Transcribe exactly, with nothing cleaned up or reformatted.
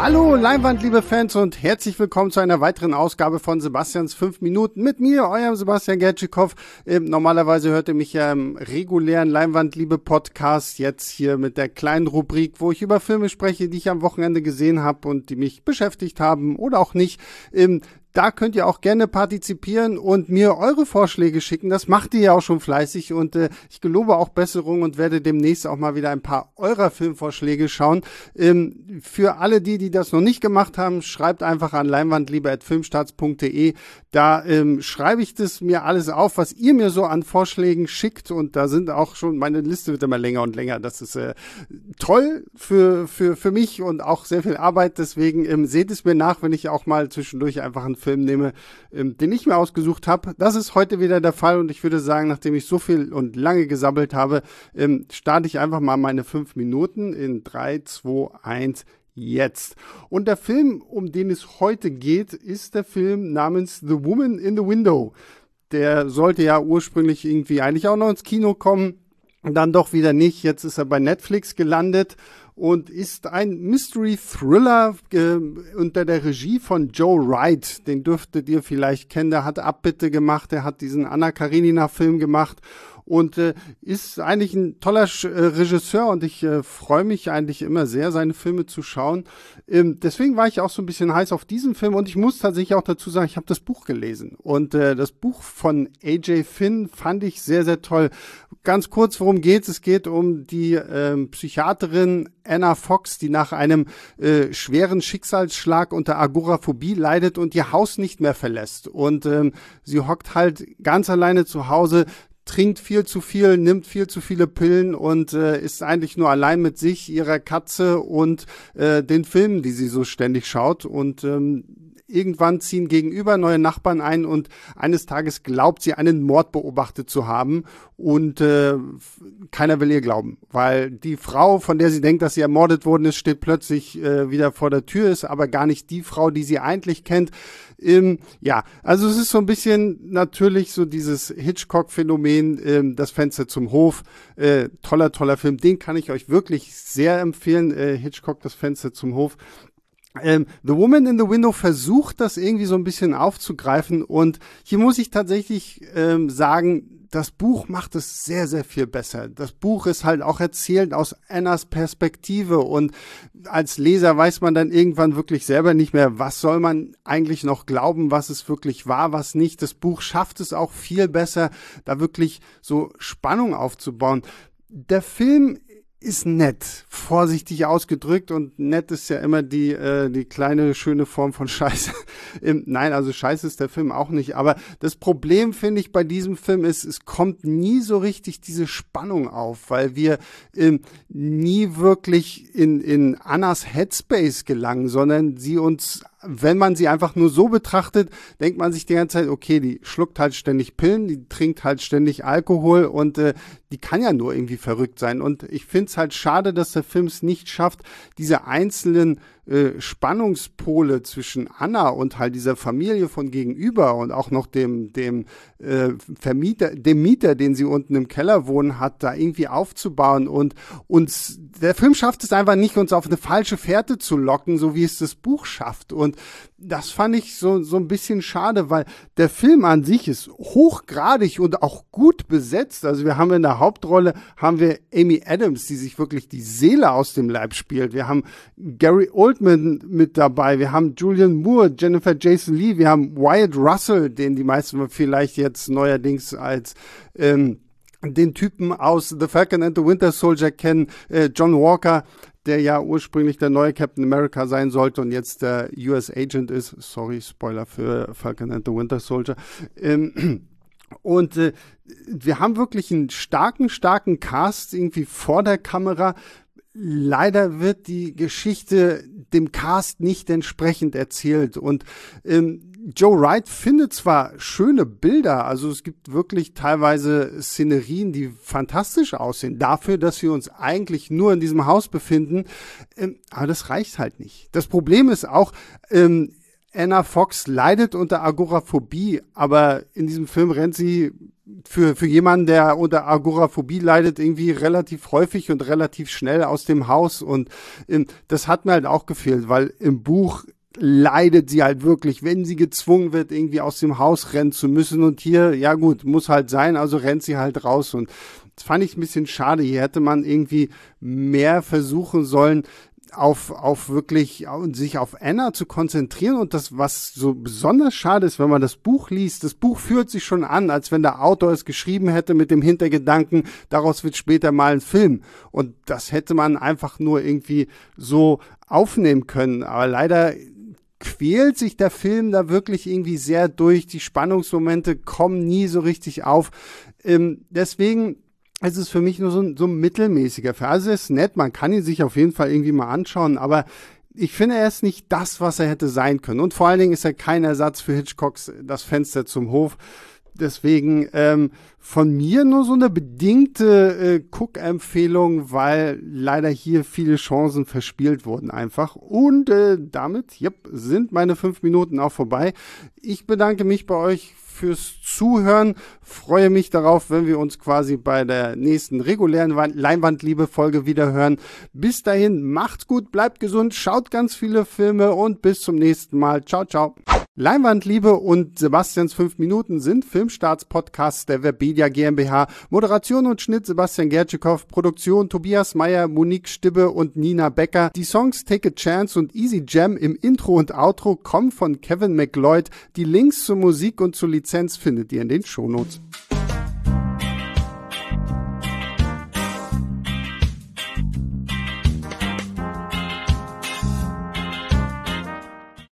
Hallo Leinwand, liebe Fans, und herzlich willkommen zu einer weiteren Ausgabe von Sebastians fünf Minuten mit mir, eurem Sebastian Gertschikow. Ähm, normalerweise hört ihr mich ja im regulären Leinwand, liebe Podcast, jetzt hier mit der kleinen Rubrik, wo ich über Filme spreche, die ich am Wochenende gesehen habe und die mich beschäftigt haben oder auch nicht. Ähm, Da könnt ihr auch gerne partizipieren und mir eure Vorschläge schicken. Das macht ihr ja auch schon fleißig und äh, ich gelobe auch Besserung und werde demnächst auch mal wieder ein paar eurer Filmvorschläge schauen. Ähm, für alle die, die das noch nicht gemacht haben, schreibt einfach an leinwandliebe at filmstarts punkt de. Da ähm, schreibe ich das mir alles auf, was ihr mir so an Vorschlägen schickt, und da sind auch schon, meine Liste wird immer länger und länger. Das ist äh, toll für, für, für mich und auch sehr viel Arbeit. Deswegen ähm, seht es mir nach, wenn ich auch mal zwischendurch einfach einen Film nehme, ähm, den ich mir ausgesucht habe. Das ist heute wieder der Fall, und ich würde sagen, nachdem ich so viel und lange gesammelt habe, ähm, starte ich einfach mal meine fünf Minuten in drei, zwei, eins, jetzt. Und der Film, um den es heute geht, ist der Film namens The Woman in the Window. Der sollte ja ursprünglich irgendwie eigentlich auch noch ins Kino kommen, dann doch wieder nicht. Jetzt ist er bei Netflix gelandet und ist ein Mystery-Thriller äh, unter der Regie von Joe Wright. Den dürftet ihr vielleicht kennen. Der hat Abbitte gemacht, der hat diesen Anna Karenina-Film gemacht und äh, ist eigentlich ein toller Sch- äh, Regisseur, und ich äh, freue mich eigentlich immer sehr, seine Filme zu schauen. Ähm, deswegen war ich auch so ein bisschen heiß auf diesen Film, und ich muss tatsächlich auch dazu sagen, ich habe das Buch gelesen, und äh, das Buch von A J Finn fand ich sehr, sehr toll. Ganz kurz, worum geht's? Es geht um die ähm, Psychiaterin Anna Fox, die nach einem äh, schweren Schicksalsschlag unter Agoraphobie leidet und ihr Haus nicht mehr verlässt. Und ähm, sie hockt halt ganz alleine zu Hause, trinkt viel zu viel, nimmt viel zu viele Pillen und äh, ist eigentlich nur allein mit sich, ihrer Katze und äh, den Filmen, die sie so ständig schaut. Und ähm, irgendwann ziehen gegenüber neue Nachbarn ein, und eines Tages glaubt sie, einen Mord beobachtet zu haben, und äh, keiner will ihr glauben, weil die Frau, von der sie denkt, dass sie ermordet worden ist, steht plötzlich äh, wieder vor der Tür, ist aber gar nicht die Frau, die sie eigentlich kennt. Ähm, ja, also es ist so ein bisschen natürlich so dieses Hitchcock-Phänomen, ähm, das Fenster zum Hof. Äh, toller, toller Film, den kann ich euch wirklich sehr empfehlen, äh, Hitchcock, das Fenster zum Hof. Ähm, The Woman in the Window versucht, das irgendwie so ein bisschen aufzugreifen, und hier muss ich tatsächlich ähm, sagen, das Buch macht es sehr, sehr viel besser. Das Buch ist halt auch erzählt aus Annas Perspektive, und als Leser weiß man dann irgendwann wirklich selber nicht mehr, was soll man eigentlich noch glauben, was es wirklich war, was nicht. Das Buch schafft es auch viel besser, da wirklich so Spannung aufzubauen. Der Film ist nett, vorsichtig ausgedrückt, und nett ist ja immer die äh, die kleine schöne Form von Scheiße. ähm, nein, also Scheiße ist der Film auch nicht, aber das Problem, finde ich, bei diesem Film ist, es kommt nie so richtig diese Spannung auf, weil wir ähm, nie wirklich in in Annas Headspace gelangen, sondern sie uns, wenn man sie einfach nur so betrachtet, denkt man sich die ganze Zeit, okay, die schluckt halt ständig Pillen, die trinkt halt ständig Alkohol, und äh, die kann ja nur irgendwie verrückt sein. Und ich finde es halt schade, dass der Film es nicht schafft, diese einzelnen äh, Spannungspole zwischen Anna und halt dieser Familie von gegenüber und auch noch dem dem äh, Vermieter, dem Mieter, den sie unten im Keller wohnen hat, da irgendwie aufzubauen, und uns, der Film schafft es einfach nicht, uns auf eine falsche Fährte zu locken, so wie es das Buch schafft. Und das fand ich so so ein bisschen schade, weil der Film an sich ist hochgradig und auch gut besetzt. Also wir haben in der Hauptrolle haben wir Amy Adams, die sich wirklich die Seele aus dem Leib spielt. Wir haben Gary Oldman mit dabei, wir haben Julianne Moore, Jennifer Jason Leigh, wir haben Wyatt Russell, den die meisten vielleicht jetzt neuerdings als ähm, den Typen aus The Falcon and the Winter Soldier kennen, äh, John Walker, der ja ursprünglich der neue Captain America sein sollte und jetzt der U S Agent ist. Sorry, Spoiler für Falcon and the Winter Soldier. Ähm, und äh, wir haben wirklich einen starken, starken Cast irgendwie vor der Kamera. Leider wird die Geschichte dem Cast nicht entsprechend erzählt, und ähm, Joe Wright findet zwar schöne Bilder, also es gibt wirklich teilweise Szenerien, die fantastisch aussehen, dafür, dass wir uns eigentlich nur in diesem Haus befinden, ähm, aber das reicht halt nicht. Das Problem ist auch, ähm, Anna Fox leidet unter Agoraphobie, aber in diesem Film rennt sie für, für jemanden, der unter Agoraphobie leidet, irgendwie relativ häufig und relativ schnell aus dem Haus. Und ähm, das hat mir halt auch gefehlt, weil im Buch leidet sie halt wirklich, wenn sie gezwungen wird, irgendwie aus dem Haus rennen zu müssen. Und hier, ja gut, muss halt sein, also rennt sie halt raus. Und das fand ich ein bisschen schade. Hier hätte man irgendwie mehr versuchen sollen, auf, auf wirklich, sich auf Anna zu konzentrieren. Und das, was so besonders schade ist, wenn man das Buch liest, das Buch fühlt sich schon an, als wenn der Autor es geschrieben hätte mit dem Hintergedanken, daraus wird später mal ein Film. Und das hätte man einfach nur irgendwie so aufnehmen können. Aber leider quält sich der Film da wirklich irgendwie sehr durch. Die Spannungsmomente kommen nie so richtig auf. Ähm, deswegen ist es für mich nur so ein, so ein mittelmäßiger Film. Also es ist nett, man kann ihn sich auf jeden Fall irgendwie mal anschauen, aber ich finde, er ist nicht das, was er hätte sein können. Und vor allen Dingen ist er kein Ersatz für Hitchcocks Das Fenster zum Hof. Deswegen ähm, von mir nur so eine bedingte äh, Guck-Empfehlung, weil leider hier viele Chancen verspielt wurden einfach. Und äh, damit, yep, sind meine fünf Minuten auch vorbei. Ich bedanke mich bei euch fürs Zuhören. Freue mich darauf, wenn wir uns quasi bei der nächsten regulären Leinwandliebe-Folge wieder hören. Bis dahin, macht's gut, bleibt gesund, schaut ganz viele Filme und bis zum nächsten Mal. Ciao, ciao. Leinwandliebe und Sebastians fünf Minuten sind Filmstarts-Podcasts der Webedia GmbH. Moderation und Schnitt Sebastian Gertschikow, Produktion Tobias Meyer, Monique Stibbe und Nina Becker. Die Songs Take a Chance und Easy Jam im Intro und Outro kommen von Kevin MacLeod. Die Links zur Musik und zur Lizenz findet ihr in den Shownotes.